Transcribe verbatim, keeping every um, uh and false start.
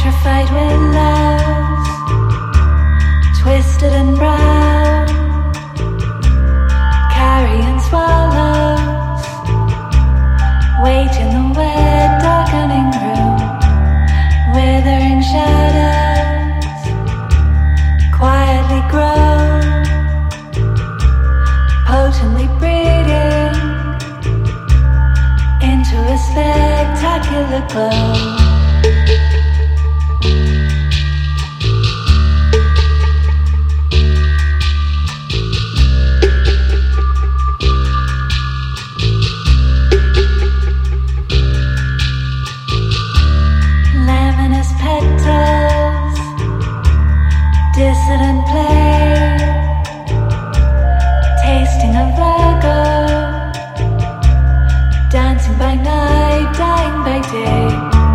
petrified willows, twisted and brown, carrion swallows, wait in the wet, darkening room, withering shadows quietly grow, potently breeding into a spectacular glow. Petals, dissident play, tasting of Virgo, dancing by night, dying by day.